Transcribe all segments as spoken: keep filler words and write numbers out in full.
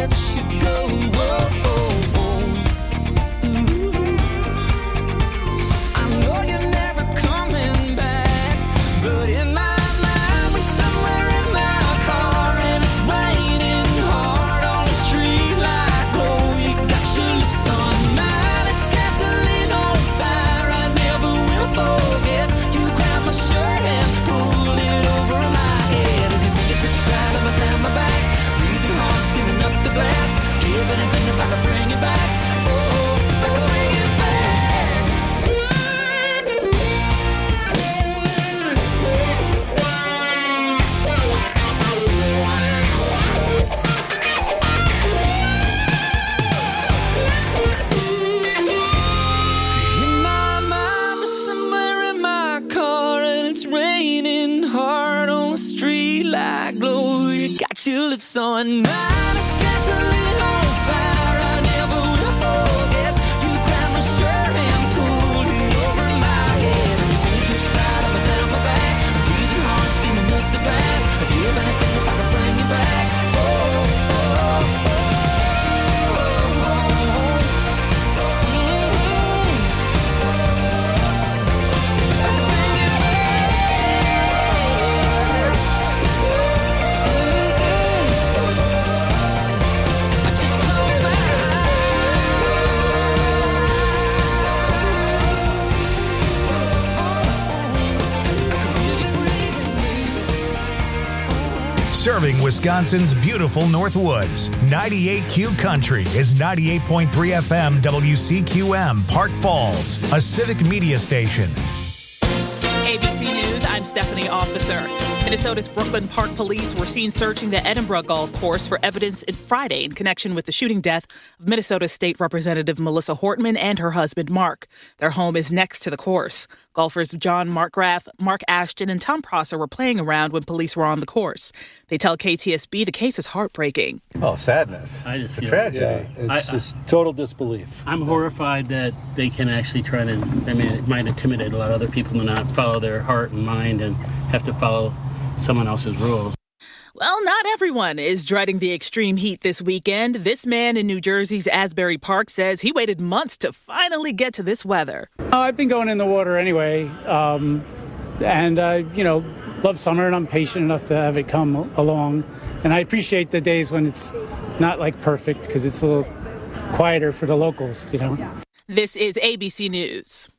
let you go. Whoa, whoa, whoa. Ooh. I know you're never coming back, but in my mind we're somewhere in my car and it's raining hard on the street like blow. You got your lips on mine, it's gasoline on fire. I never will forget. You grab my shirt and pull it over my head. And you feel the side of my down my back, breathing hard, skimming up the glass. Give anything if I can bring you back. Oh, if I can bring you in my mind, somewhere in my car, and it's raining hard on the street like glow. You got your lips on mine, it's gasoline on fire. I never will forget. You grabbed my shirt and pulled it over my head. And you feel the deep side of my down my back, breathing hard, steaming up the glass. I'd give anything if I could bring you back. Oh, oh, oh, oh, oh, oh. Mm-hmm. If I could bring you back. I just close my eyes. I can feel you breathing, baby. Serving Wisconsin's beautiful North Woods, ninety-eight Q Country is ninety-eight point three F M W C Q M, Park Falls, a civic media station. A B C News, I'm Stephanie Officer. Minnesota's Brooklyn Park Police were seen searching the Edinburgh Golf Course for evidence in Friday in connection with the shooting death of Minnesota State Representative Melissa Hortman and her husband, Mark. Their home is next to the course. Golfers John Markgraf, Mark Ashton, and Tom Prosser were playing around when police were on the course. They tell K T S B the case is heartbreaking. Oh, sadness. I just It's a feel- tragedy. Yeah, it's I- just total disbelief. I'm horrified that they can actually try to, I mean, it might intimidate a lot of other people to not follow their heart and mind and have to follow someone else's rules. Well, not everyone is dreading the extreme heat this weekend. This man in New Jersey's Asbury Park says he waited months to finally get to this weather. Uh, I've been going in the water anyway, um, and I, you know, love summer, and I'm patient enough to have it come along. And I appreciate the days when it's not like perfect because it's a little quieter for the locals, you know. This is A B C News.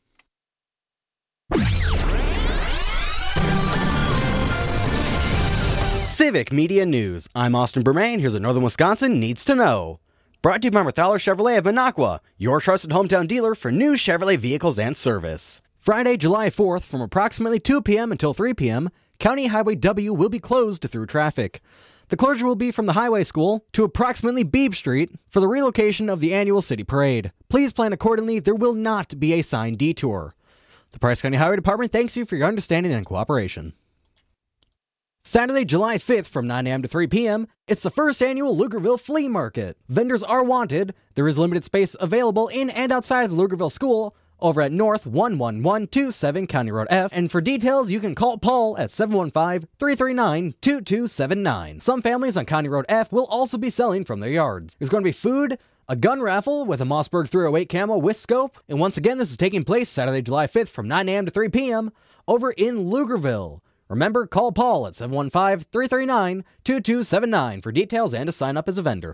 Civic Media News. I'm Austin Bermain. Here's what Northern Wisconsin needs to know. Brought to you by Marthaler Chevrolet of Minocqua, your trusted hometown dealer for new Chevrolet vehicles and service. Friday, July fourth, from approximately two p.m. until three p.m., County Highway W will be closed to through traffic. The closure will be from the Highway School to approximately Beebe Street for the relocation of the annual city parade. Please plan accordingly. There will not be a signed detour. The Price County Highway Department thanks you for your understanding and cooperation. Saturday, July fifth from nine a.m. to three p.m., it's the first annual Lugerville Flea Market. Vendors are wanted. There is limited space available in and outside of the Lugerville School over at North one one one two seven County Road F. And for details, you can call Paul at seven one five, three three nine, two two seven nine. Some families on County Road F will also be selling from their yards. There's going to be food, a gun raffle with a Mossberg three oh eight camo with scope. And once again, this is taking place Saturday, July fifth from nine a.m. to three p.m. over in Lugerville. Remember, call Paul at seven one five, three three nine, two two seven nine for details and to sign up as a vendor.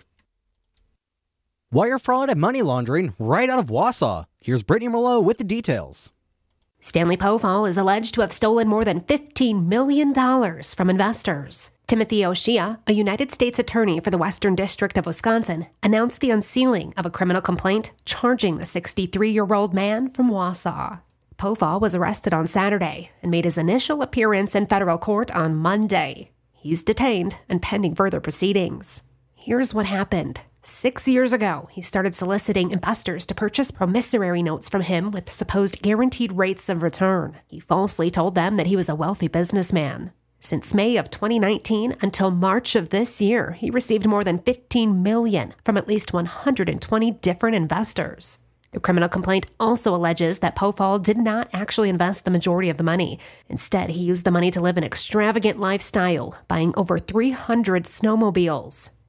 Wire fraud and money laundering right out of Wausau. Here's Brittany Merlot with the details. Stanley Pofall is alleged to have stolen more than fifteen million dollars from investors. Timothy Oshia, a United States attorney for the Western District of Wisconsin, announced the unsealing of a criminal complaint charging the sixty-three-year-old man from Wausau. Pofall was arrested on Saturday and made his initial appearance in federal court on Monday. He's detained and pending further proceedings. Here's what happened. Six years ago, he started soliciting investors to purchase promissory notes from him with supposed guaranteed rates of return. He falsely told them that he was a wealthy businessman. Since May of twenty nineteen until March of this year, he received more than fifteen million dollars from at least one hundred twenty different investors. The criminal complaint also alleges that Pofall did not actually invest the majority of the money. Instead, he used the money to live an extravagant lifestyle, buying over three hundred snowmobiles.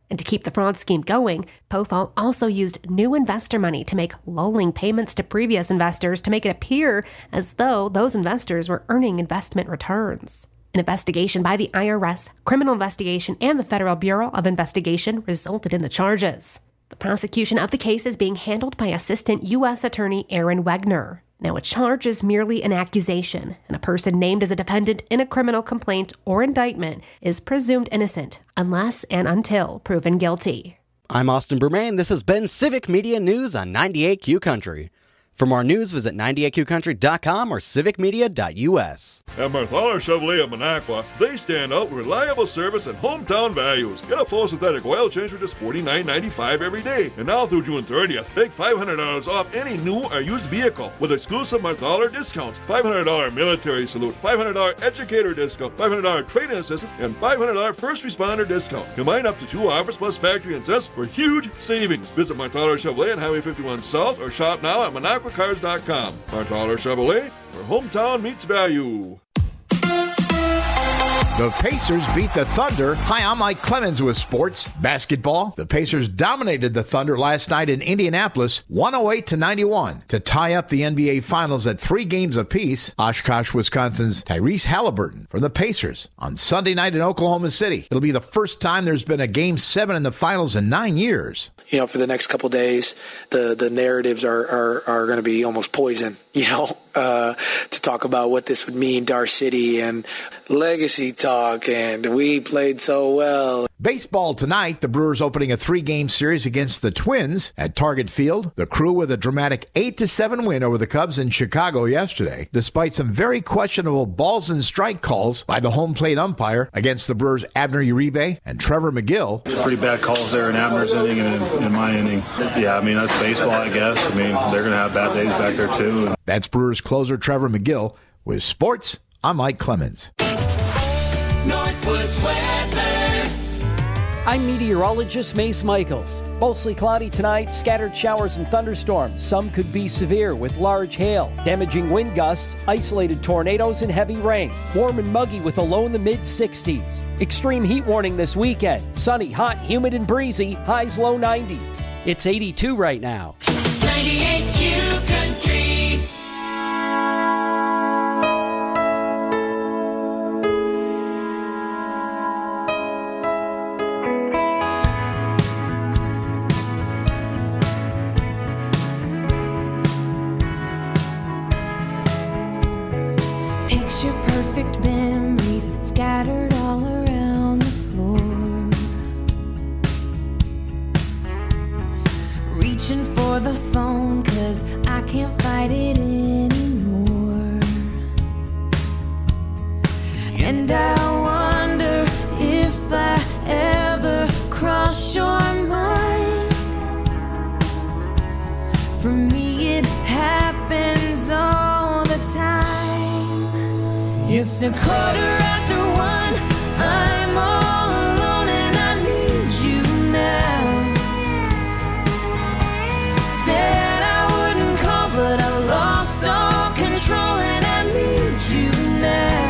And to keep the fraud scheme going, Pofall also used new investor money to make lulling payments to previous investors to make it appear as though those investors were earning investment returns. An investigation by the I R S, Criminal Investigation, and the Federal Bureau of Investigation resulted in the charges. The prosecution of the case is being handled by Assistant U S Attorney Aaron Wegner. Now, a charge is merely an accusation, and a person named as a defendant in a criminal complaint or indictment is presumed innocent unless and until proven guilty. I'm Austin Bermain. This has been Civic Media News on ninety-eight Q Country. For more news, visit ninety-eight q country dot com or civic media dot u s. At Marthaler Chevrolet of Minocqua, they stand out with reliable service and hometown values. Get a full synthetic oil change for just forty-nine ninety-five every day. And now through June thirtieth, take five hundred dollars off any new or used vehicle with exclusive Marthaler discounts. five hundred dollars military salute, five hundred dollars educator discount, five hundred dollars trade-in assistance, and five hundred dollars first responder discount. Combine up to two offers plus factory incentives for huge savings. Visit Marthaler Chevrolet on Highway fifty-one South or shop now at Minocqua Cars dot com. Marthaler Chevrolet, where hometown meets value. The Pacers beat the Thunder. Hi, I'm Mike Clemens with sports. Basketball. The Pacers dominated the Thunder last night in Indianapolis, one oh eight to ninety-one, to tie up the N B A Finals at three games apiece. Oshkosh, Wisconsin's Tyrese Halliburton from the Pacers on Sunday night in Oklahoma City. It'll be the first time there's been a game seven in the finals in nine years. You know, for the next couple of days, the, the narratives are, are, are going to be almost poison, you know, uh, to talk about what this would mean to our city and legacy talk, and we played so well. Baseball tonight, the Brewers opening a three-game series against the Twins at Target Field. The Crew with a dramatic eight to seven win over the Cubs in Chicago yesterday, despite some very questionable balls and strike calls by the home plate umpire against the Brewers' Abner Uribe and Trevor McGill. Pretty bad calls there in Abner's inning and in, in my inning. Yeah, I mean, that's baseball, I guess. I mean, they're going to have bad days back there, too. That's Brewers closer Trevor McGill. With sports, I'm Mike Clemens. Northwoods weather. I'm meteorologist Mace Michaels. Mostly cloudy tonight, scattered showers and thunderstorms. Some could be severe with large hail, damaging wind gusts, isolated tornadoes, and heavy rain. Warm and muggy with a low in the mid sixties. Extreme heat warning this weekend. Sunny, hot, humid, and breezy. Highs low nineties. It's eighty-two right now. ninety-eight Q Country. Picture perfect memories scattered all around the floor. Reaching for the phone 'cause I can't fight it anymore. And I wonder if I ever cross your mind. For me it happens all the time. It's a quarter after one, I'm all alone and I need you now. Said I wouldn't call but I lost all control and I need you now.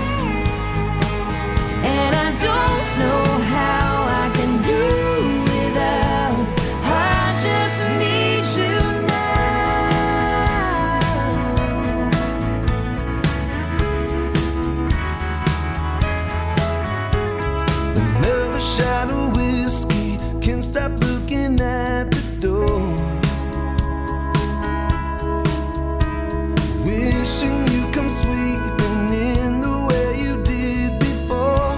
And I don't know how I can do without, I just need you Another shot of whiskey, can't stop looking at the door. Wishing you come sweeping in the way you did before.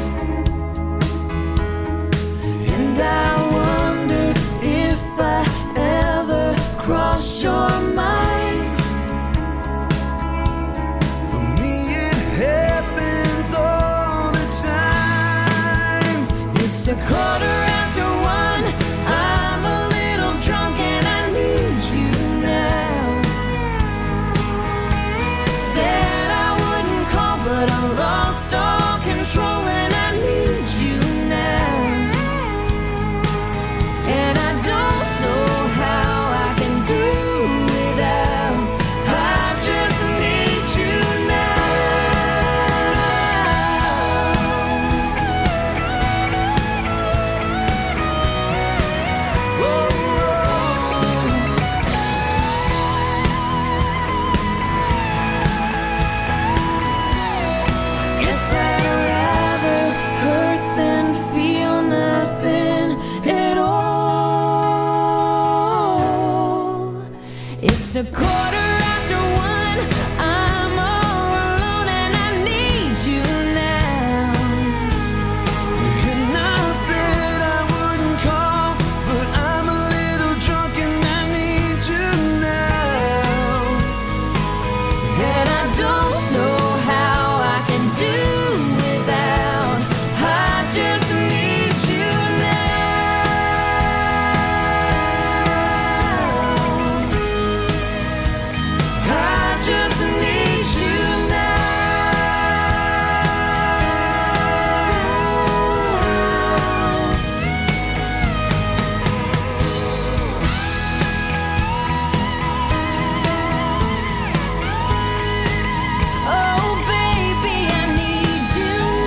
And I wonder if I ever cross your mind. For me it happens all the time. It's a quarter after one, I'm a little drunk a quarter after one. I'm all alone and I need you now. And I said I wouldn't call, but I'm a little drunk and I need you now. And I don't know how I can do without. I just need you now. I just need you now. Oh, baby, I need you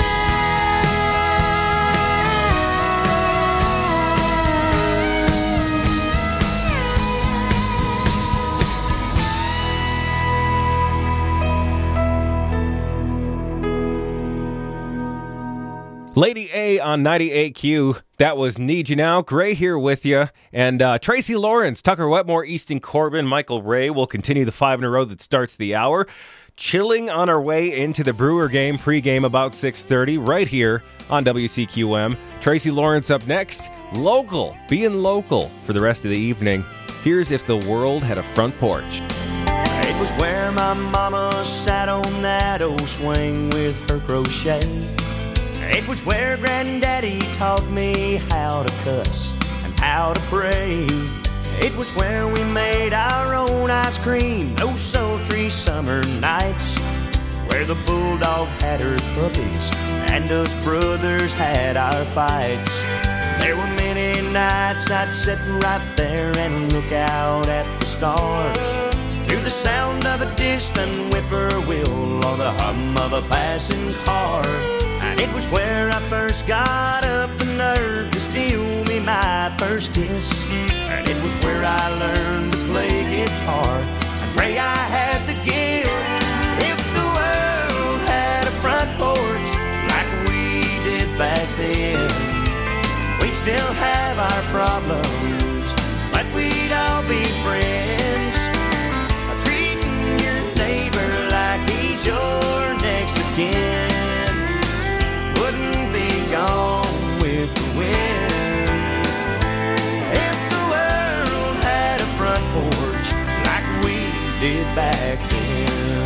Lady A on ninety-eight Q. That was Need You Now. Gray here with you. And uh, Tracy Lawrence, Tucker Wetmore, Easton Corbin, Michael Ray will continue the five in a row that starts the hour. Chilling on our way into the Brewer game pregame about six thirty right here on W C Q M. Tracy Lawrence up next. Local, being local for the rest of the evening. Here's If the World Had a Front Porch. It was where my mama sat on that old swing with her crochet. It was where Granddaddy taught me how to cuss and how to pray. It was where we made our own ice cream those sultry summer nights, where the bulldog had her puppies and us brothers had our fights. There were many nights I'd sit right there and look out at the stars, to the sound of a distant whippoorwill or the hum of a passing car. And it was where I first got up the nerve to steal me my first kiss. And it was where I learned to play guitar and pray I had the gift. If the world had a front porch like we did back then, we'd still have our problems, but we'd all be friends. Treating your neighbor like he's your next of kin wouldn't be gone with the wind. If the world had a front porch like we did back then.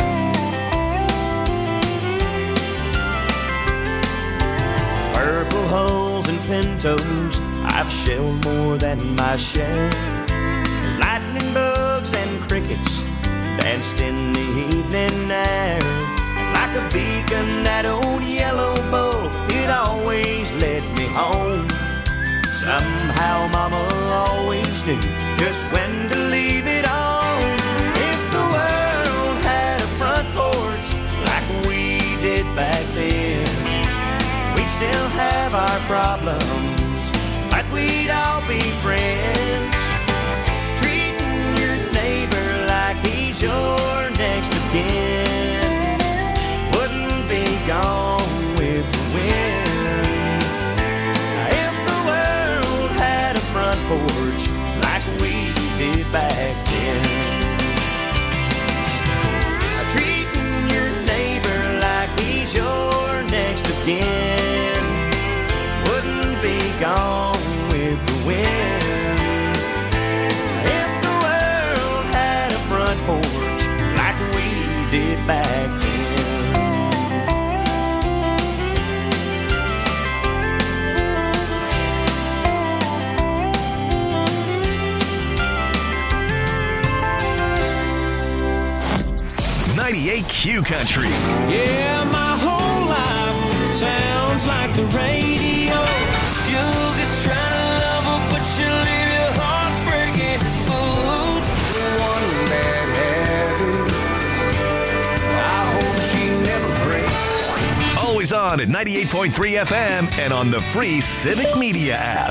Purple hulls and pintos, I've shelled more than my share. There's lightning bugs and crickets danced in the evening air. Like a beacon, that old yellow bull, it always led me home. Somehow Mama always knew just when to leave it on. If the world had a front porch like we did back then, we'd still have our problems, but we'd all be friends. Treating your neighbor like he's your next of kin gone with the wind. If the world had a front porch like we did back then, treating your neighbor like he's your next of kin wouldn't be gone with the wind. If the world had a front porch like we did back then. ninety-eight Q Country. Yeah, my whole life sounds like the radio. You'll get trying to love her, but she'll leave your heart breaking. Oops, one bad habit. I hope she never breaks. Always on at ninety-eight point three F M and on the free Civic Media app.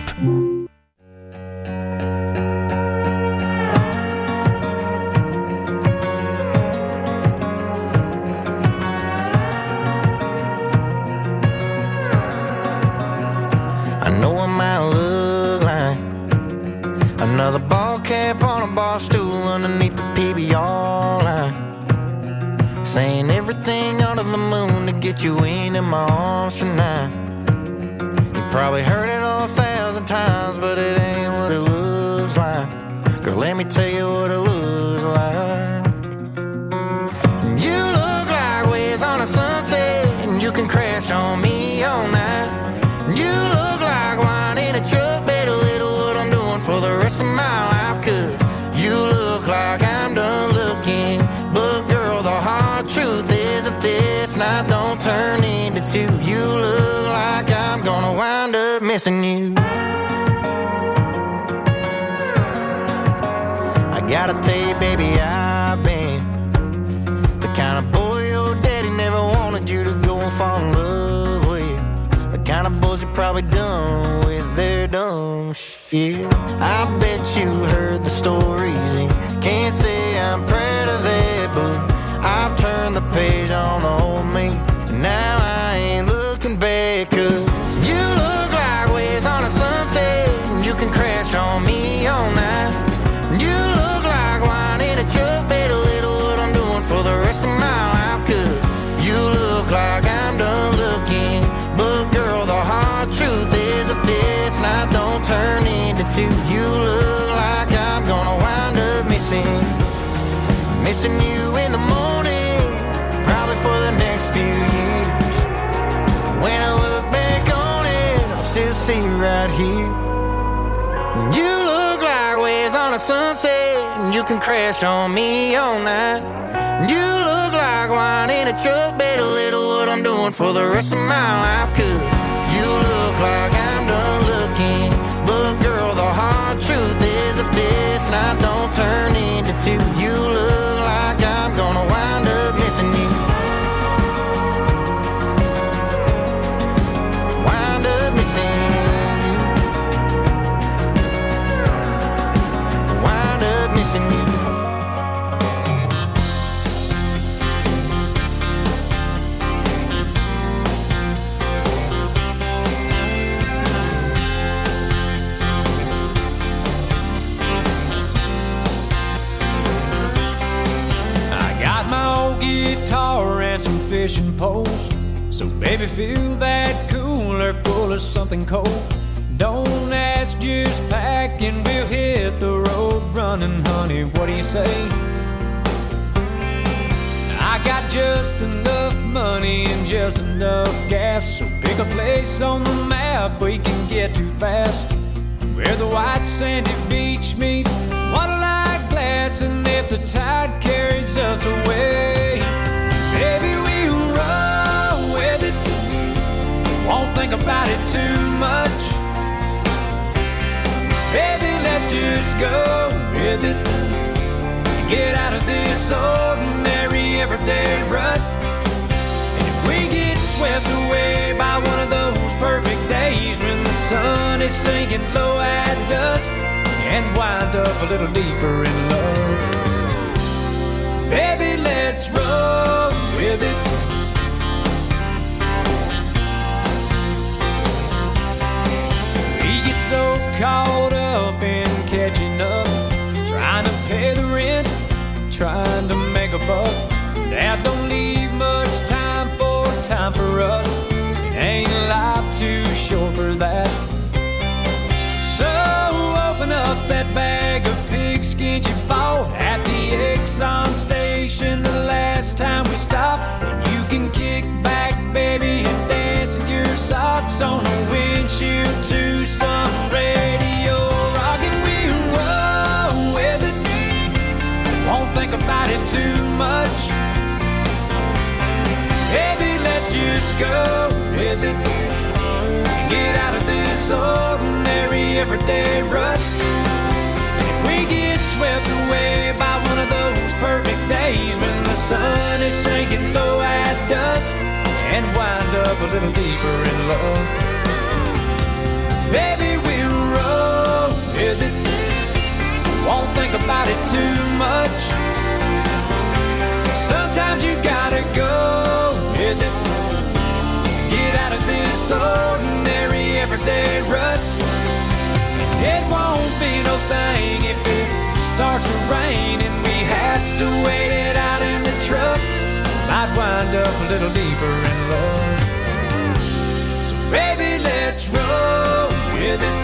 Another ball cap on a bar stool underneath the P B all line, saying everything under the moon to get you into my arms tonight. You probably heard it all a thousand times, but it ain't what it looks like. Girl, let me tell you what it looks like. You look like waves on a sunset, and you can crash on me all night. You look like wine in a truck, better little what I'm doing for the rest of my life. Cause you look like I'm done looking, but girl, the hard truth is if this night don't turn into two, you look like I'm gonna wind up missing you. I gotta tell you, baby, I've been the kind of boy your daddy never wanted you to go and fall in love with. The kind of boys you probably done with their dumb shit. I bet you heard the stories and can't say I'm proud of that, but I've turned the page on the old me, and now I ain't looking back. Cause you look like waves on a sunset, and you can crash on me all night. You look like wine in a truck, bet a little what I'm doing for the rest of my life. Cause you look like I'm done looking, but girl, the hard truth is if this night don't turn into two, you look like I'm gonna wind up missing, missing you in the morning, probably for the next few years. When I look back on it, I'll still see you right here. You look like waves on a sunset, and you can crash on me all night. You look like wine in a truck, bet a little what I'm doing for the rest of my life. Cause you look like I'm done looking, but girl, the hard truth is if this night don't turn into two, you look like I'm gonna wind up missing you. Wind up missing you. Wind up missing you. Guitar and some fishing poles, so baby fill that cooler full of something cold. Don't ask, just pack and we'll hit the road running, honey, what do you say? I got just enough money and just enough gas, so pick a place on the map we can get to fast, where the white sandy beach meets water-like glass, and if the tide carries us away, baby, we'll roll with it, won't think about it too much. Baby, let's just go with it, get out of this ordinary everyday rut. And if we get swept away by one of those perfect days when the sun is sinking low at dusk, and wind up a little deeper in love, baby, let's roll with it. We get so caught up in catching up, trying to pay the rent, trying to make a buck, that don't leave much time for time for us. It ain't life too short for that. So open up that bag of pigskin you bought at the Exxon station the last time we stopped, and you can kick back, baby, and dance in your socks on the windshield to some radio rock, and we'll roll with it, won't think about it too much. Baby, let's just go with it, get out of this ordinary everyday rut. If we get swept away by one of those perfect days when the sun is sinking low at dusk, and wind up a little deeper in love, baby, we'll roll with it, won't think about it too much. Sometimes you gotta go with it, get out of this ordinary everyday rut. It won't be no thing if it starts to rain and we have have to wait it out in the truck. Might wind up a little deeper in love. So baby, let's roll with it.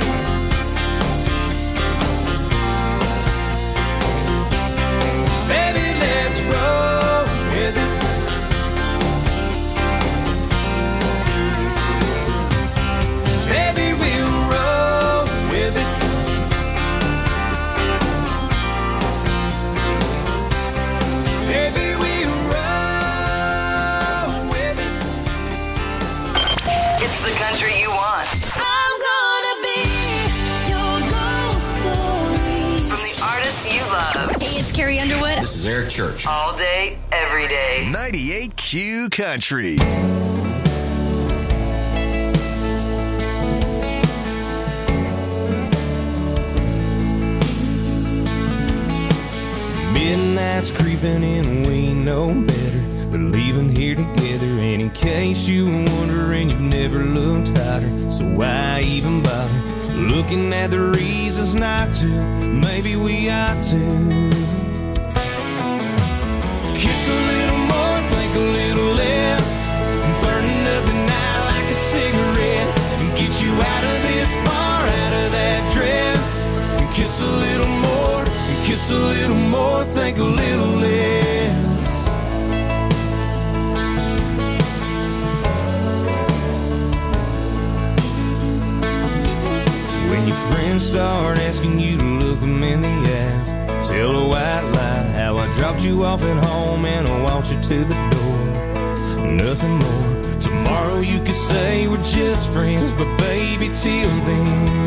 Baby, let's roll with it. Baby, we'll roll with it. Baby, we'll roll with it. It's the country you want. I'm gonna be your ghost story. From the artists you love. Hey, it's Carrie Underwood. This is Eric Church. All day, every day. ninety-eight Q Country. Midnight's creeping in, we know better. But leaving here together, and in case you were wondering, you've never looked hotter. So why even bother looking at the reasons not to? Maybe we ought to kiss a little more, think a little less, burning up the night like a cigarette, and get you out of this bar, out of that dress, and kiss a little more, and kiss a little more, think a little less. When your friends start asking you to look them in the eyes, tell a white lie how I dropped you off at home and I walked you to the door. Nothing more. Tomorrow you could say we're just friends, but baby, till then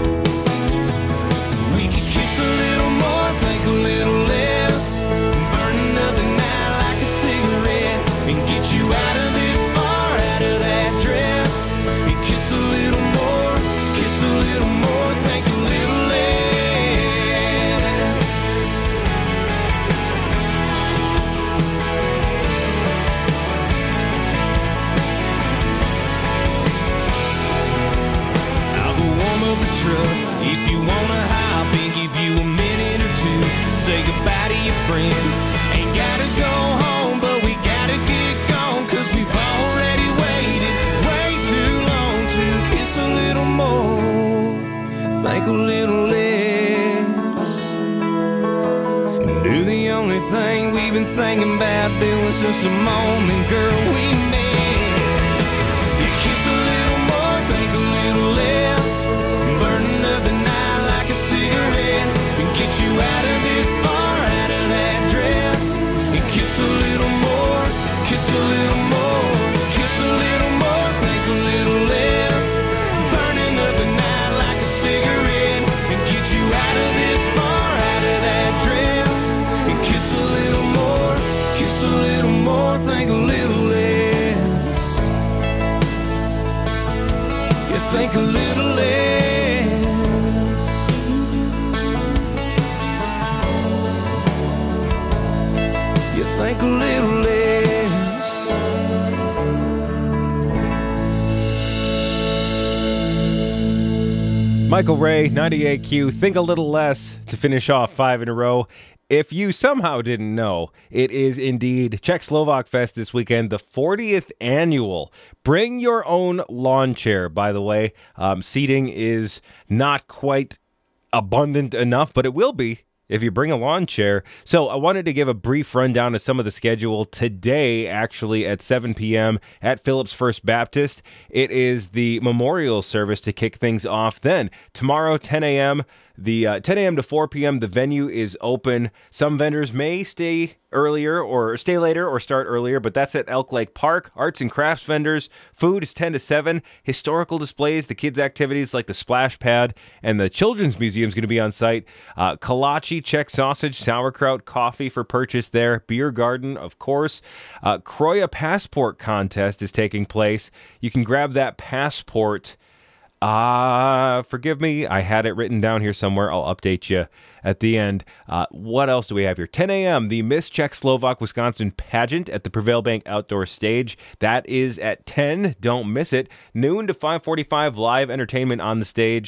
we could kiss a little more, think a little less, burning up the night like a cigarette, and get you out of this bar, out of that dress, and kiss a little more, kiss a little more, think a little less. I'll go warm up the truck if you wanna hop and give you a minute or two. Say goodbye to your friends. Ain't gotta go home, but we gotta get gone, 'cause we've already waited way too long to kiss a little more, think a little less, and do the only thing we've been thinking about doing since the morning, girl, we met. You kiss a little more, think a little less, burning up the night like a cigarette, and get you out of this bar, out of that dress, and kiss a little more, kiss a little more, kiss a little more, think a little less, burning up the night like a cigarette, and get you out of this bar, out of that dress, and kiss a little more, kiss a little more, think a little less. You think a little less. You think a little less. Michael Ray, ninety-eight Q, Think a Little Less, to finish off five in a row. If you somehow didn't know, it is indeed Czech Slovak Fest this weekend, the fortieth annual. Bring your own lawn chair, by the way. Um, seating is not quite abundant enough, but it will be if you bring a lawn chair. So I wanted to give a brief rundown of some of the schedule today, actually at seven p.m. at Phillips First Baptist. It is the memorial service to kick things off. Then tomorrow, ten a.m., The uh, ten a.m. to four p.m. the venue is open. Some vendors may stay earlier or stay later or start earlier, but that's at Elk Lake Park. Arts and crafts vendors. Food is ten to seven. Historical displays, the kids' activities like the splash pad, and the children's museum is going to be on site. Uh, kolache, Czech sausage, sauerkraut, coffee for purchase there. Beer garden, of course. Uh, Kroya passport contest is taking place. You can grab that passport. Uh, forgive me, I had it written down here somewhere. I'll update you at the end. Uh, what else do we have here? ten a.m., the Miss Czech Slovak Wisconsin pageant at the Prevail Bank Outdoor Stage. That is at ten. Don't miss it. Noon to five forty-five, live entertainment on the stage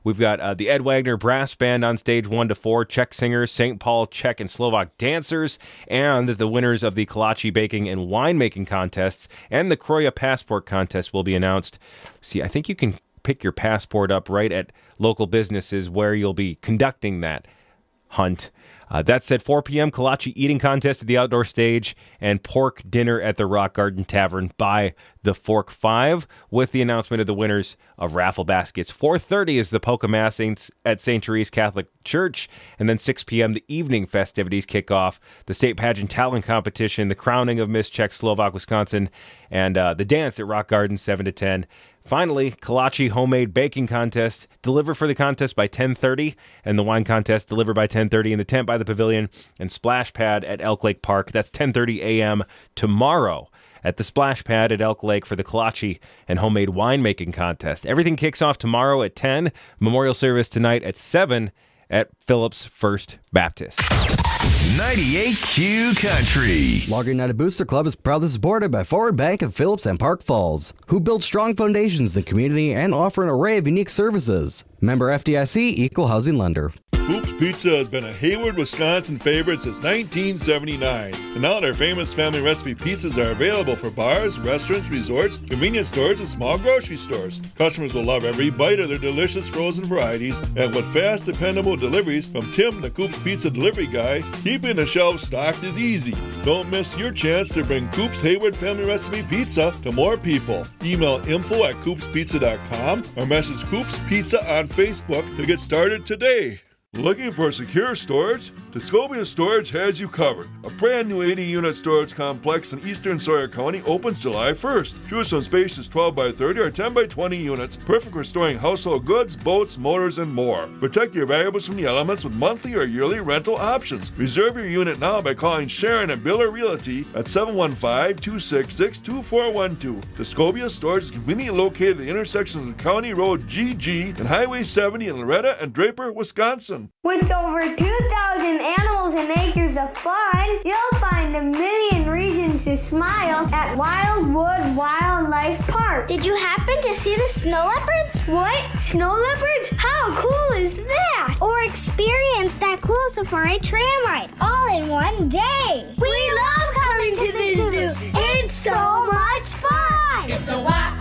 We've got uh, the Ed Wagner Brass Band on stage one to four, Czech singers, Saint Paul Czech and Slovak dancers, and the winners of the Kolache baking and winemaking contests and the Kroya Passport contest will be announced. See, I think you can pick your passport up right at local businesses where you'll be conducting that hunt. Uh, that's at four p.m. Kolache eating contest at the outdoor stage and pork dinner at the Rock Garden Tavern by the Fork Five with the announcement of the winners of raffle baskets. four thirty is the Polka Massings at Saint Therese Catholic Church, and then six p.m. the evening festivities kick off. The state pageant talent competition, the crowning of Miss Czech-Slovak Wisconsin, and uh, the dance at Rock Garden seven to ten. Finally, Kolache homemade baking contest. Deliver for the contest by ten thirty, and the wine contest delivered by ten thirty in the tent by the pavilion and splash pad at Elk Lake Park. That's ten thirty a.m. tomorrow at the splash pad at Elk Lake for the Kolache and homemade winemaking contest. Everything kicks off tomorrow at ten. Memorial service tonight at seven at Phillips First Baptist. ninety-eight Q Country. Logger United Booster Club is proudly supported by Forward Bank of Phillips and Park Falls, who build strong foundations in the community and offer an array of unique services. Member F D I C Equal Housing Lender. Hoops Pizza has been a Hayward, Wisconsin favorite since nineteen seventy-nine. And now their famous family recipe pizzas are available for bars, restaurants, resorts, convenience stores, and small grocery stores. Customers will love every bite of their delicious frozen varieties, and with fast, dependable deliveries from Tim, the Coops Pizza delivery guy, keeping the shelves stocked is easy. Don't miss your chance to bring Coops Hayward family recipe pizza to more people. Email info at coops pizza dot com or message Coops Pizza on Facebook to get started today. Looking for secure storage? Tuscobia Storage has you covered. A brand new eighty unit storage complex in eastern Sawyer County opens July first. Choose some spacious twelve by thirty or ten by twenty units, perfect for storing household goods, boats, motors, and more. Protect your valuables from the elements with monthly or yearly rental options. Reserve your unit now by calling Sharon and Biller Realty at seven one five, two six six, two four one two. Tuscobia Storage is conveniently located at the intersection of County Road G G and Highway seventy in Loretta and Draper, Wisconsin. With over two thousand animals and acres of fun, you'll find a million reasons to smile at Wildwood Wildlife Park. Did you happen to see the snow leopards? What? Snow leopards? How cool is that? Or experience that cool safari tram ride all in one day. We, we love coming to the zoo. zoo. It's so much fun. It's a wild,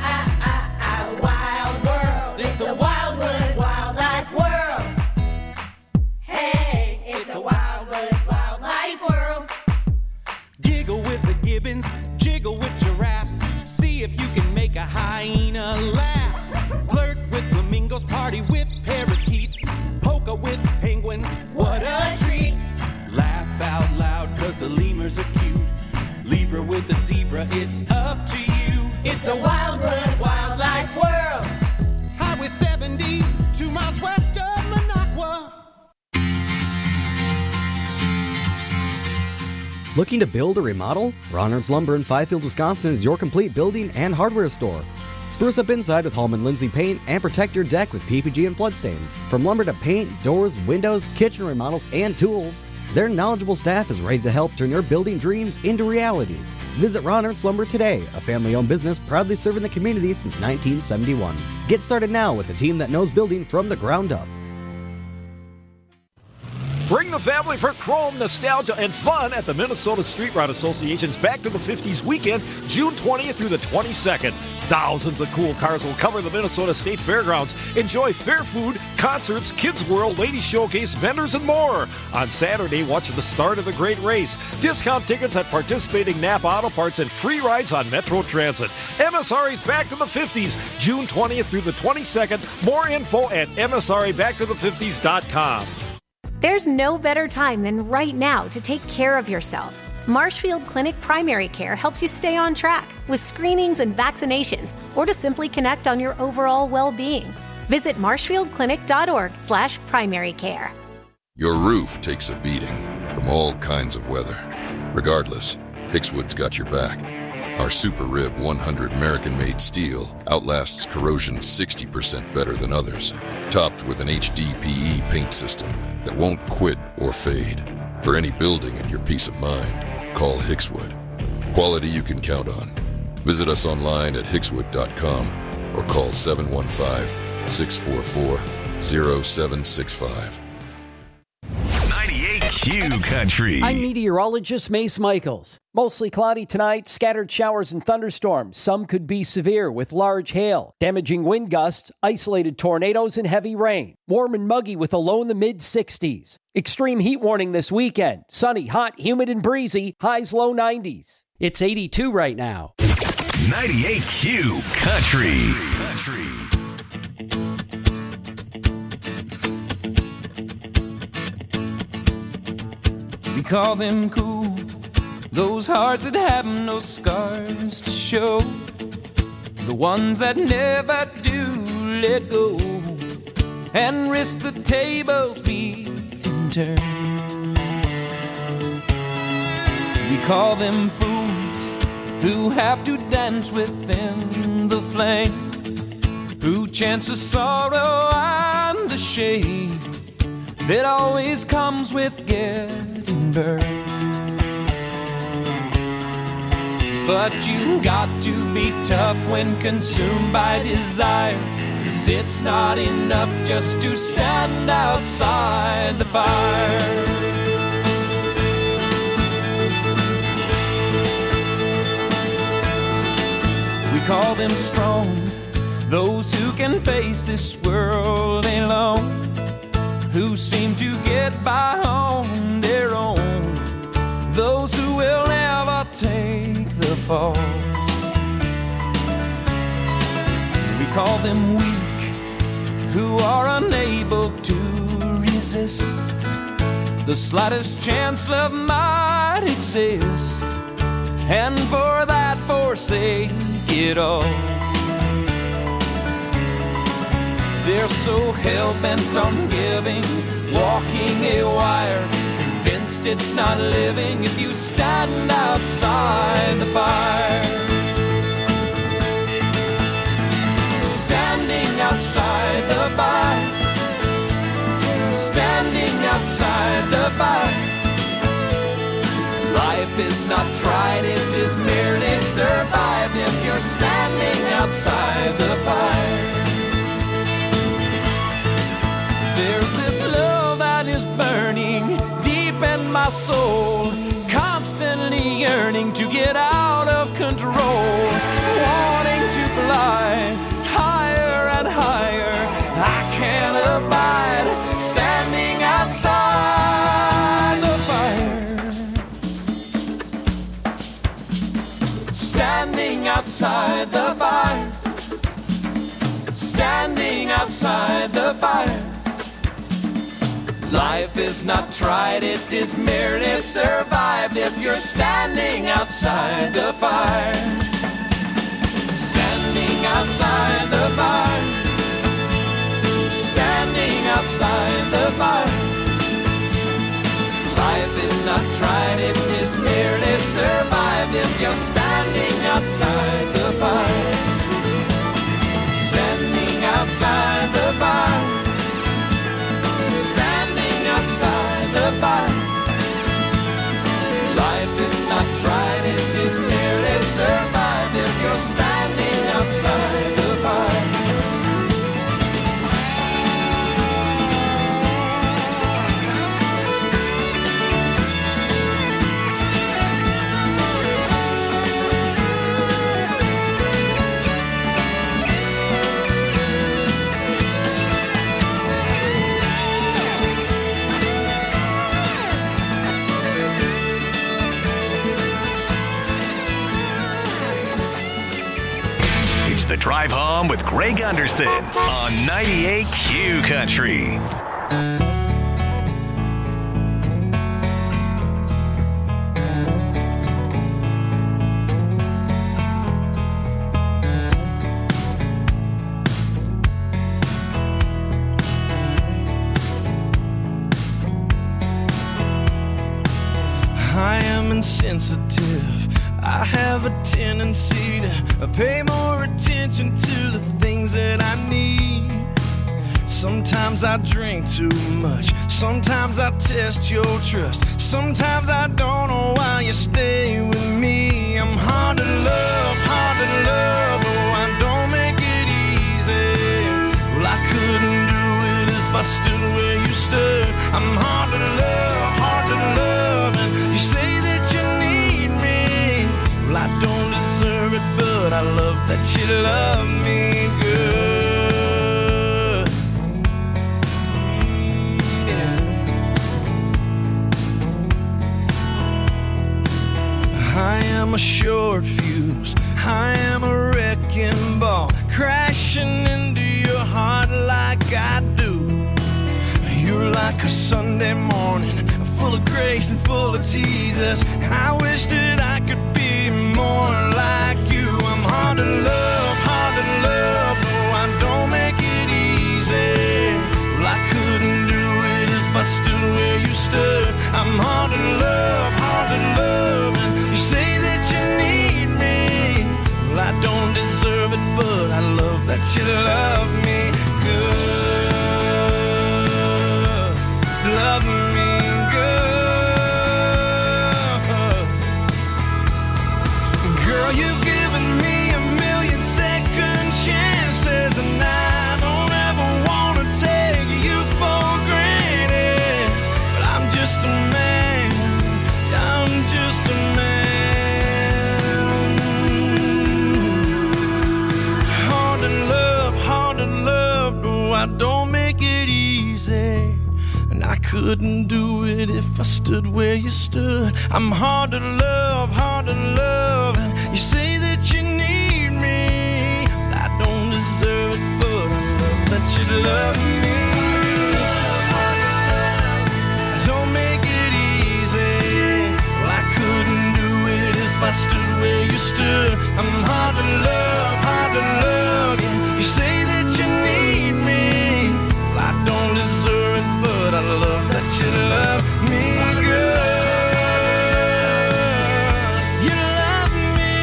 wild world. It's a Wildwood Wildlife world. Hey, it's a Wildwood Wildlife world. Giggle with the gibbons, jiggle with giraffes. See if you can make a hyena laugh. Flirt with flamingos, party with parakeets. Polka with penguins, what a treat. Laugh out loud, cause the lemurs are cute. Libra with the zebra, it's up to you. It's a Wildwood Wildlife world. Highway seventy, two miles west of Minocqua. Looking to build or remodel? Ronard's Lumber in Fifield, Wisconsin is your complete building and hardware store. Spruce up inside with Hallman Lindsay paint and protect your deck with P P G and flood stains. From lumber to paint, doors, windows, kitchen remodels, and tools, their knowledgeable staff is ready to help turn your building dreams into reality. Visit Ronard's Lumber today, a family-owned business proudly serving the community since nineteen seventy-one. Get started now with a team that knows building from the ground up. Bring the family for chrome, nostalgia, and fun at the Minnesota Street Rod Association's Back to the fifties weekend, June twentieth through the twenty-second. Thousands of cool cars will cover the Minnesota State Fairgrounds. Enjoy fair food, concerts, Kids World, Lady Showcase, vendors, and more. On Saturday, watch the start of the great race. Discount tickets at participating Napa Auto Parts and free rides on Metro Transit. M S R A's Back to the fifties, June twentieth through the twenty-second. More info at M S R A back to the fifties dot com. There's no better time than right now to take care of yourself. Marshfield Clinic Primary Care helps you stay on track with screenings and vaccinations, or to simply connect on your overall well-being. Visit marshfield clinic dot org slash primary care. Your roof takes a beating from all kinds of weather. Regardless, Hickswood's got your back. Our Super Rib one hundred American-made steel outlasts corrosion sixty percent better than others, topped with an H D P E paint system that won't quit or fade. For any building and your peace of mind, call Hickswood. Quality you can count on. Visit us online at hickswood dot com or call seven one five, six four four, zero seven six five. ninety-eight Q Country. I'm meteorologist Mace Michaels. Mostly cloudy tonight, scattered showers and thunderstorms. Some could be severe with large hail, damaging wind gusts, isolated tornadoes, and heavy rain. Warm and muggy with a low in the mid sixties. Extreme heat warning this weekend. Sunny, hot, humid, and breezy. Highs low nineties. It's eighty-two right now. ninety-eight Q Country. Country. We call them cool, those hearts that have no scars to show, the ones that never do let go and risk the tables being turned. We call them fools who have to dance within the flame, who chance the sorrow and the shame that always comes with getting burned. But you got to be tough when consumed by desire, 'cause it's not enough just to stand outside the fire. We call them strong, those who can face this world alone, who seem to get by on their own, those who will never take the fall. We call them weak, who are unable to resist the slightest chance love might exist, and for that forsake it all. They're so hell-bent on giving, walking a wire, convinced it's not living if you stand outside the fire. Standing outside the fire, standing outside the fire. Life is not tried, it is merely survived if you're standing outside the fire. There's this love that is burning deep in my soul, constantly yearning to get out of control, wanting to fly higher and higher. I can't abide standing outside the fire. Standing outside the fire. Standing outside the fire. Life is not tried, it is merely survived if you're standing outside the fire. Standing outside the fire. Standing outside the fire. Life is not tried, it is merely survived if you're standing outside the fire. Standing outside the fire. Standing outside the fire. Life is not tried, it is merely survived if you're standing outside the fire. The Drive Home with Greg Anderson on ninety-eight Q Country. I am insensitive. I have a tendency to pay more attention to the things that I need. Sometimes I drink too much. Sometimes I test your trust. Sometimes I don't know why you stay with me. I'm hard to love, hard to love. Oh, I don't make it easy. Well, I couldn't do it I stood where you stood. I'm hard to love, hard to love. And you say that you need me. Well, I don't deserve it, but I love that you love me good. Yeah. I am a short fuse, I am a wrecking ball, crashing into your heart like I do. You're like a Sunday morning, full of grace and full of Jesus. And I wish that I could be more like you. I'm hard to love, hard to love. No, I don't make it easy. Well, I couldn't do it if I stood where you stood. I'm hard to love, hard to love. And you say that you need me. Well, I don't deserve it, but I love that you love me good. Love me good. Girl, you've given me a million second chances, and I don't ever want to take you for granted. But I'm just a man, I'm just a man. Hard to love, hard to love. No, I don't make it easy. I couldn't do it if I stood where you stood. I'm hard to love, hard to love. And you say that you need me. I don't deserve it, but I love that you love me. Don't make it easy. Well, I couldn't do it if I stood where you stood. I'm hard to love, hard to love. Yeah. You say that you need me. Well, I don't deserve it, but I love that you love me good. You love me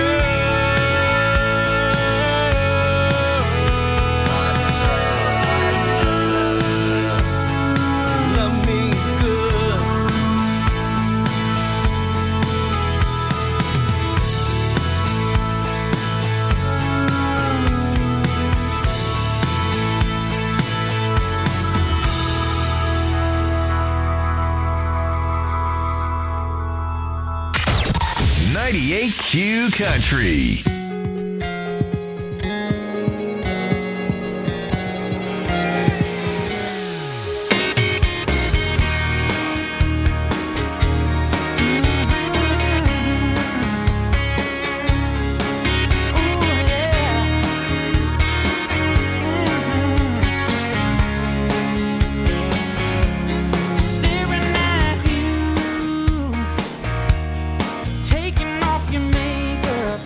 good. You love me good. ninety-eight Q Country. Taking off your makeup,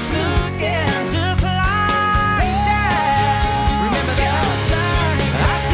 I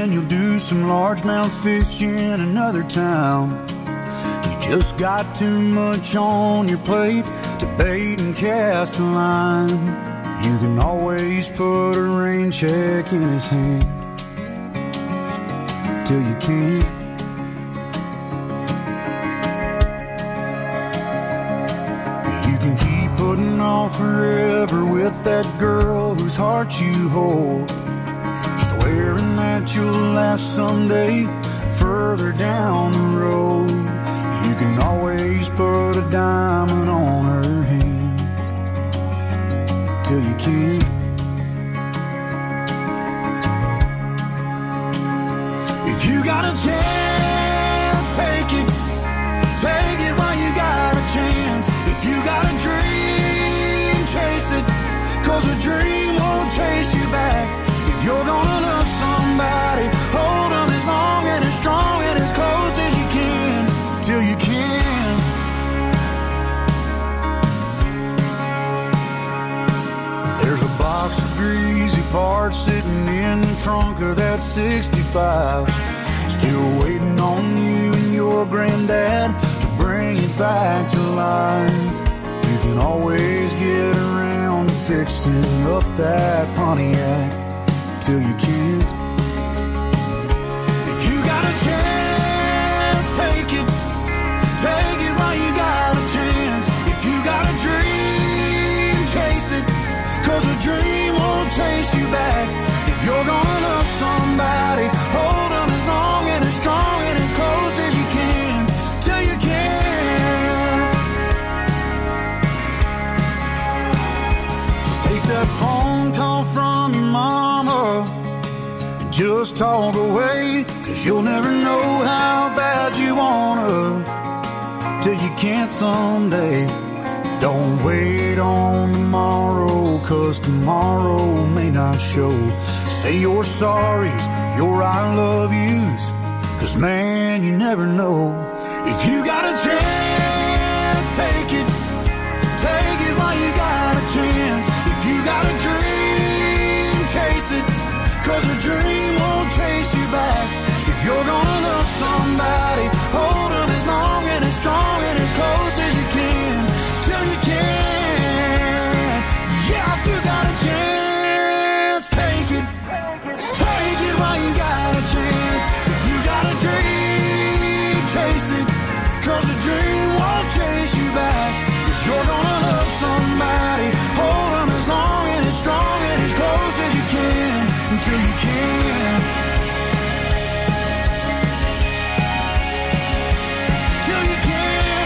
then you'll do some largemouth fishing in another town. You just got too much on your plate to bait and cast a line. You can always put a rain check in his hand till you can't. You can keep putting off forever with that girl whose heart you hold, swearing that you'll last someday further down the road. You can always put a diamond on her hand till you can't. If you got a chance, take it. Take it while you got a chance. If you got a dream, chase it. Cause a dream won't chase you back. If you're gonna love somebody, hold them as long and as strong and as close as you can till you can. There's a box of greasy parts sitting in the trunk of that sixty-five, still waiting on you and your granddad to bring it back to life. You can always get around to fixing up that Pontiac till you can't. If you got a chance, take it. Take it while you got a chance. If you got a dream, chase it. Cause a dream won't chase you back. If you're gonna love somebody, hold them as long and as strong and as close as you can till you can't. So take that phone call from your mama and just talk away. Cause you'll never know how bad you wanna till you can't someday. Don't wait on tomorrow, cause tomorrow may not show. Say your sorries, your I love yous, cause man, you never know. If you got a chance, take it. Take it while you got a chance. If you got a dream, chase it. Cause a dream won't chase you back. If you're gonna love somebody, hold them as long and as strong and as close as you can till you can. Yeah, if you got a chance, take it. Take it while you got a chance. If you got a dream, chase it. Cause a dream won't chase you back. If you're gonna love somebody, hold them as long and as strong and as close as you can until you can. Till you can.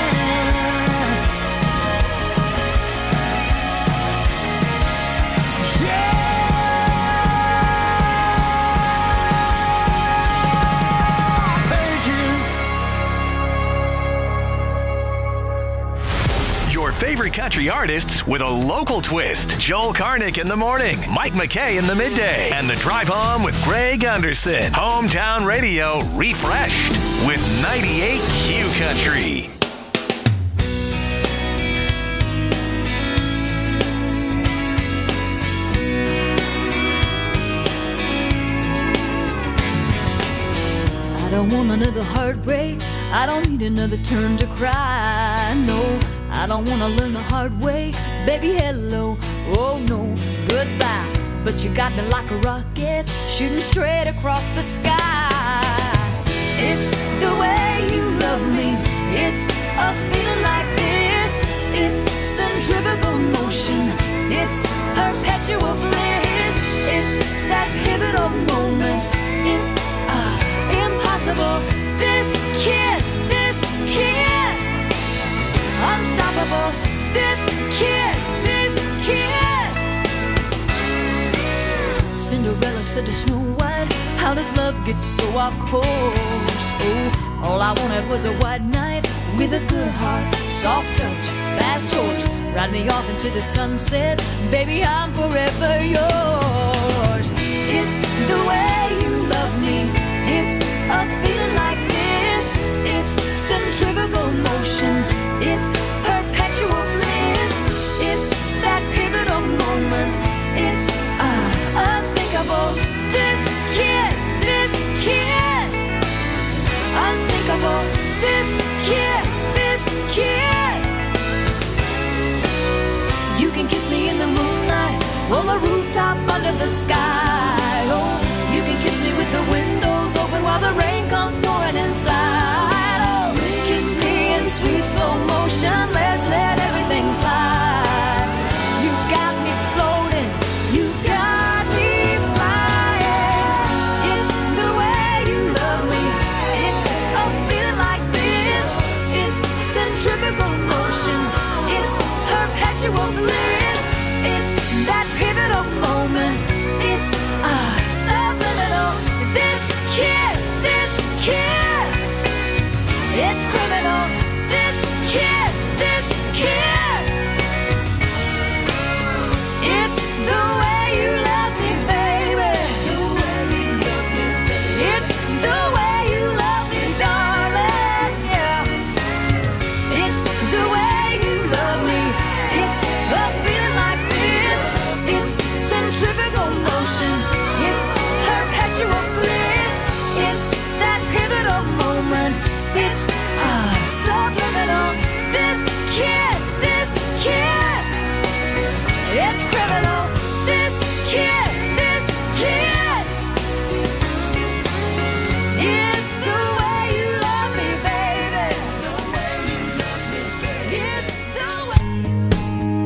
Favorite country artists with a local twist. Joel Karnick in the morning, Mike McKay in the midday, and the drive home with Greg Anderson. Hometown radio refreshed with ninety-eight Q Country. I don't want another heartbreak. I don't need another turn to cry. No, I don't want to learn the hard way. Baby, hello, oh no, goodbye. But you got me like a rocket, shooting straight across the sky. It's the way you love me. It's a feeling like this. It's centrifugal motion. It's perpetual bliss. It's that pivotal moment. It's uh, impossible. This kiss, this kiss, unstoppable. This kiss, this kiss. Cinderella said to Snow White, how does love get so off course? Oh, all I wanted was a white knight with a good heart, soft touch, fast horse. Ride me off into the sunset, baby, I'm forever yours. It's the way you love me. It's a feeling like this. It's centrifugal motion. It's perpetual bliss. It's that pivotal moment. It's uh, unthinkable. This kiss, this sky. Oh, you can kiss me with the windows open while the rain comes pouring inside. Oh, kiss me in sweet slow motion. Let's let everything slide. You got me floating. You got me flying. It's the way you love me. It's a feeling like this. It's centrifugal motion. It's perpetual bliss. It's that pivotal moment. It's ah, subliminal. This kiss, this kiss. It's criminal. This kiss, this kiss. It's the way you love me, baby. It's the way you love me, darling. Yeah. It's the way you love me. It's a feeling like this. It's centrifugal motion. It's perpetual bliss. It's that pivotal moment. It's ah, subliminal. This kiss, this kiss. It's criminal. This kiss, this kiss. It's the way you love me, baby. It's the way.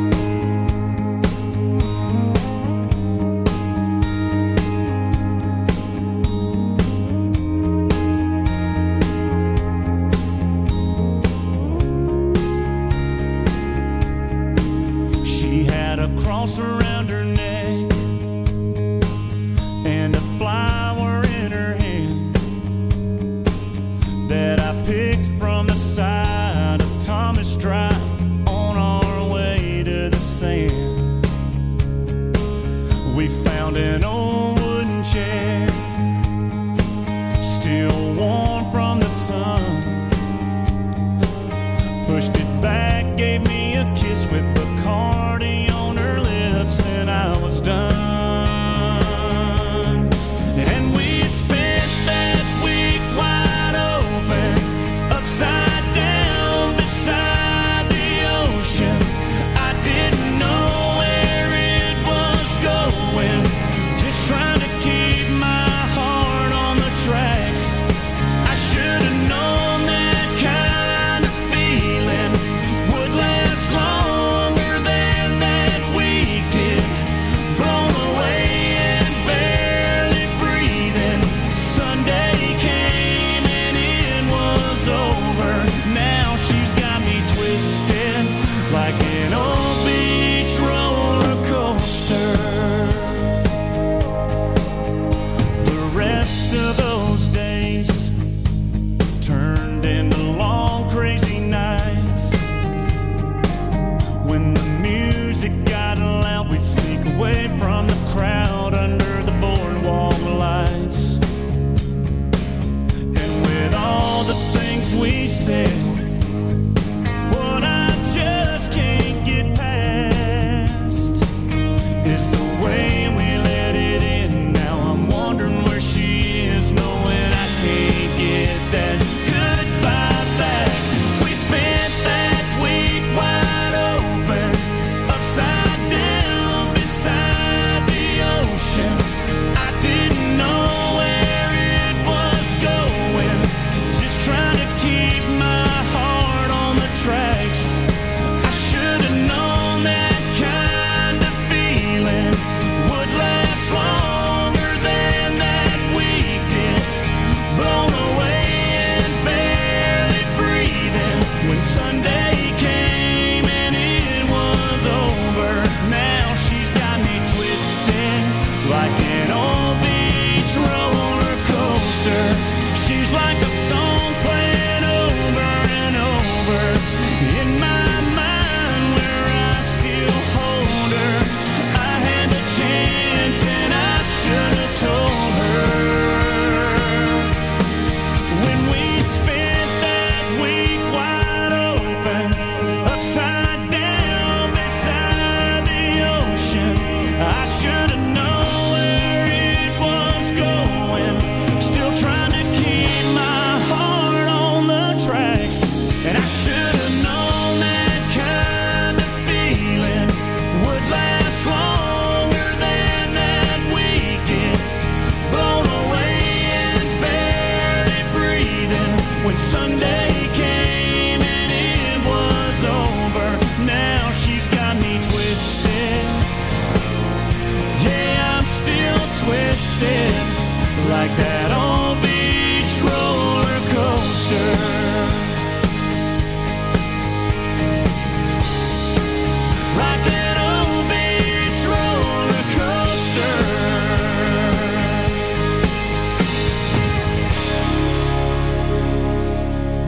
She had a cross around her neck and a flower in her hand that I picked from the side of Thomas Drive on our way to the sand. We found an old wooden chair, still warm from the sun. Pushed it back, gave me a kiss with Bacardi on her lips, and I was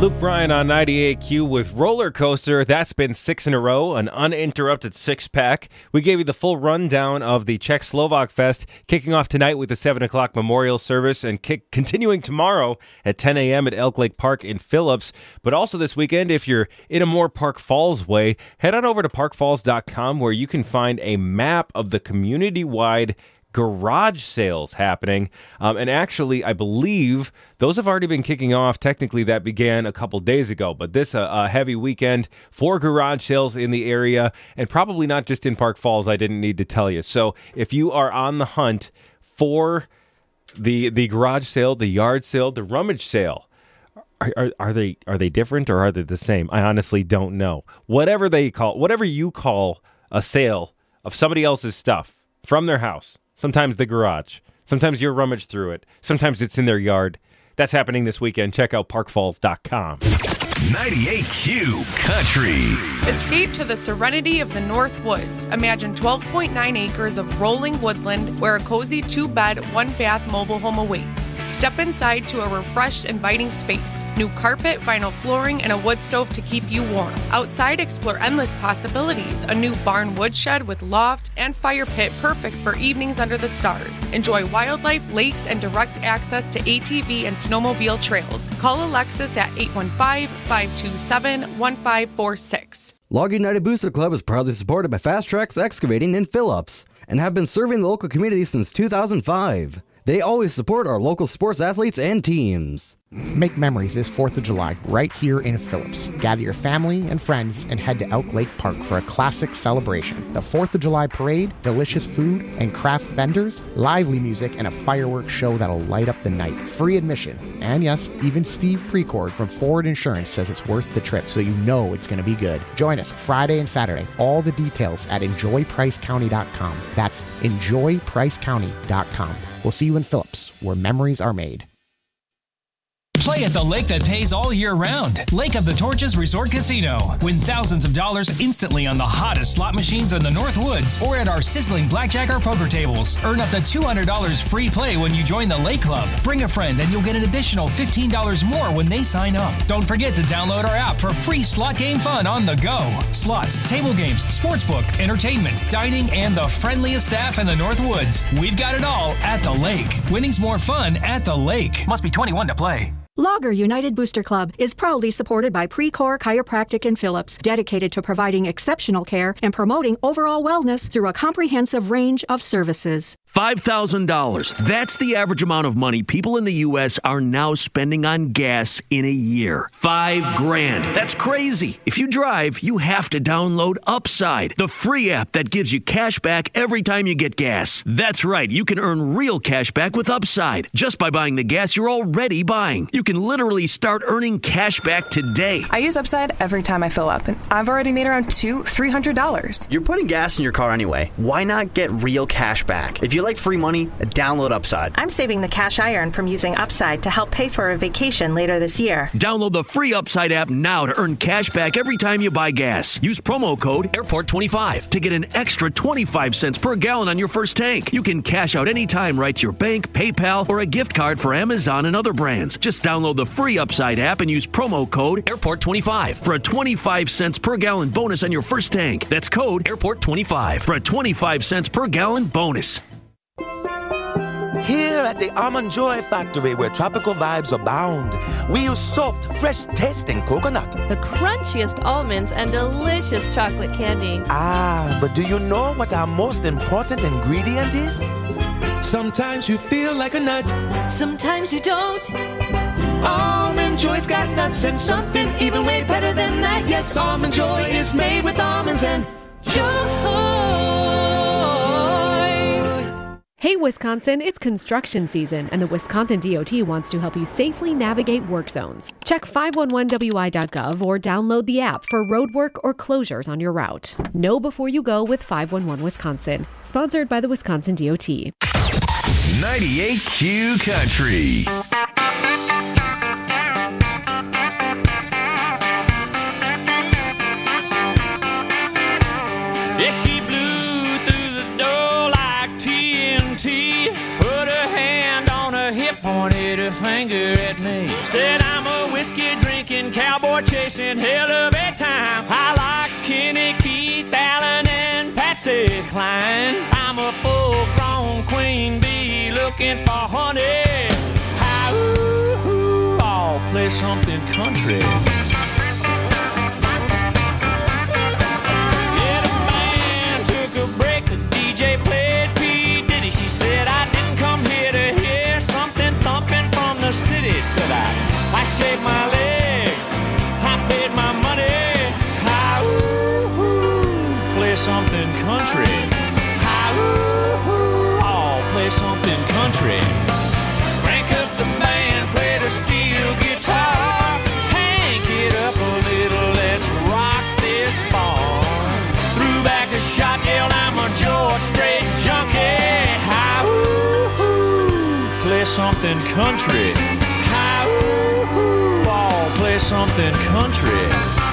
Luke Bryan on ninety-eight Q with Roller Coaster. That's been six in a row, an uninterrupted six-pack. We gave you the full rundown of the Czech Slovak Fest, kicking off tonight with the seven o'clock memorial service and kick, continuing tomorrow at ten a.m. at Elk Lake Park in Phillips. But also this weekend, if you're in a more Park Falls way, head on over to park falls dot com where you can find a map of the community-wide garage sales happening. Um, and actually, I believe those have already been kicking off. Technically, that began a couple days ago, but this a uh, heavy weekend for garage sales in the area, and probably not just in Park Falls. I didn't need to tell you. So if you are on the hunt for the the garage sale, the yard sale, the rummage sale, Are, are, are they are they different or are they the same? I honestly don't know. Whatever they call, whatever you call a sale of somebody else's stuff from their house, sometimes the garage, sometimes you're rummaged through it, sometimes it's in their yard. That's happening this weekend. Check out park falls dot com. ninety-eight Q Country. Escape to the serenity of the North Woods. Imagine twelve point nine acres of rolling woodland where a cozy two-bed, one-bath mobile home awaits. Step inside to a refreshed, inviting space. New carpet, vinyl flooring, and a wood stove to keep you warm. Outside, explore endless possibilities. A new barn woodshed with loft and fire pit perfect for evenings under the stars. Enjoy wildlife, lakes, and direct access to A T V and snowmobile trails. Call Alexis at eight one five, five two seven, one five four six. Log United Booster Club is proudly supported by Fast Tracks Excavating in Phillips and have been serving the local community since two thousand five. They always support our local sports athletes and teams. Make memories this fourth of July right here in Phillips. Gather your family and friends and head to Elk Lake Park for a classic celebration. The fourth of July parade, delicious food and craft vendors, lively music, and a fireworks show that'll light up the night. Free admission. And yes, even Steve Precord from Ford Insurance says it's worth the trip, so you know it's going to be good. Join us Friday and Saturday. All the details at enjoy price county dot com. That's enjoy price county dot com. We'll see you in Phillips, where memories are made. Play at the lake that pays all year round. Lake of the Torches Resort Casino. Win thousands of dollars instantly on the hottest slot machines in the North Woods or at our sizzling blackjack or poker tables. Earn up to two hundred dollars free play when you join the Lake Club. Bring a friend and you'll get an additional fifteen dollars more when they sign up. Don't forget to download our app for free slot game fun on the go. Slots, table games, sportsbook, entertainment, dining, and the friendliest staff in the North Woods. We've got it all at the lake. Winning's more fun at the lake. Must be twenty-one to play. Logger United Booster Club is proudly supported by Precor Chiropractic in Phillips, dedicated to providing exceptional care and promoting overall wellness through a comprehensive range of services. five thousand dollars. That's the average amount of money people in the U S are now spending on gas in a year. Five grand. That's crazy. If you drive, you have to download Upside, the free app that gives you cash back every time you get gas. That's right. You can earn real cash back with Upside just by buying the gas you're already buying. You can literally start earning cash back today. I use Upside every time I fill up, and I've already made around two, three hundred dollars. You're putting gas in your car anyway. Why not get real cash back? If you like free money, download Upside. I'm saving the cash I earn from using Upside to help pay for a vacation later this year. Download the free Upside app now to earn cash back every time you buy gas. Use promo code airport twenty-five to get an extra twenty-five cents per gallon on your first tank. You can cash out anytime right to your bank, PayPal, or a gift card for Amazon and other brands. Just download the free Upside app and use promo code airport twenty-five for a twenty-five cents per gallon bonus on your first tank. That's code airport twenty-five for a twenty-five cents per gallon bonus. Here at the Almond Joy Factory, where tropical vibes abound, we use soft, fresh-tasting coconut. The crunchiest almonds and delicious chocolate candy. Ah, but do you know what our most important ingredient is? Sometimes you feel like a nut. Sometimes you don't. Almond Joy's got nuts and something even way better than that. Yes, Almond Joy is made with almonds and joy. Hey Wisconsin, it's construction season, and the Wisconsin D O T wants to help you safely navigate work zones. Check five one one W I dot gov or download the app for road work or closures on your route. Know before you go with five one one Wisconsin. Sponsored by the Wisconsin D O T. ninety-eight Q Country. Yeah, she blew through the door like T N T. Put her hand on her hip, pointed her finger at me. Said, I'm a whiskey drinking racing, cowboy chasing, hell of a time. I like Kenny, Keith, Allen, and Patsy Cline. I'm a full-grown queen bee looking for honey. Hi, ooh, ooh, I'll play something country. Yeah, the band took a break, the D J played P. Diddy. She said, I didn't come here to hear something thumping from the city. Said I, I shaved my legs, I paid my money. Hi, ooh, ooh, play something country. Hi, ooh, ooh, I'll play something country. Crank up the band, play the steel guitar. Hank it up a little, let's rock this barn. Threw back a shot, yelled, I'm a George Strait junkie. Hi, ooh, ooh, play something country. Hi, ooh, ooh, I'll play something country.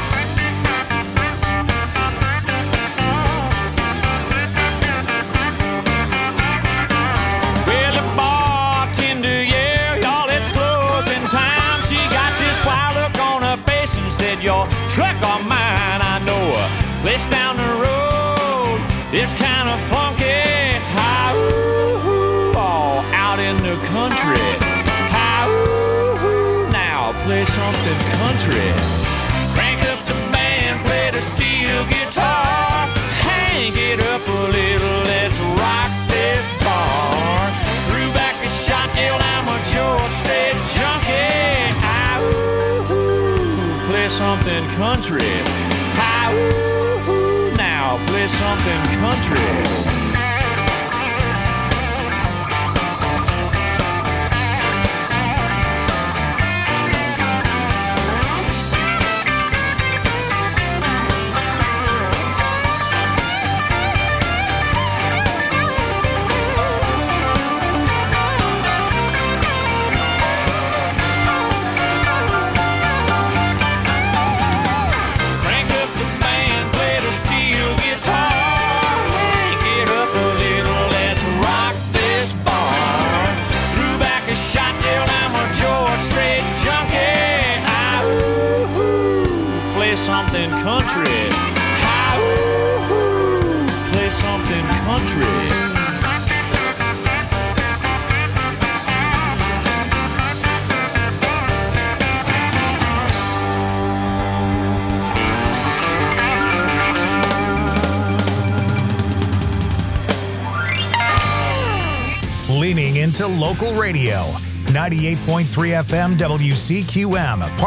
Well, the bartender, yeah, y'all, it's closing time. She got this wild look on her face and said, your truck or mine, I know a place down the road. It's kind of funky. Hi, ooh, ooh, all out in the country. Hi, ooh, ooh, now play something country. Crank up the band, play the steel guitar. Hang it up a little, let's rock this bar. Threw back a shot, yelled, I'm a George Strait junkie. Hi, ooh, ooh, play something country. Hi, ooh, ooh, now play something country. Crank up the band, play the steel guitar. Hank it up a little, let's rock this bar. Threw back a shot, yelled, I'm a George Strait junkie. Hi, ooh, ooh, play something country. Hi, ooh, ooh, play something country. Leaning into local radio. ninety-eight point three F M W C Q M.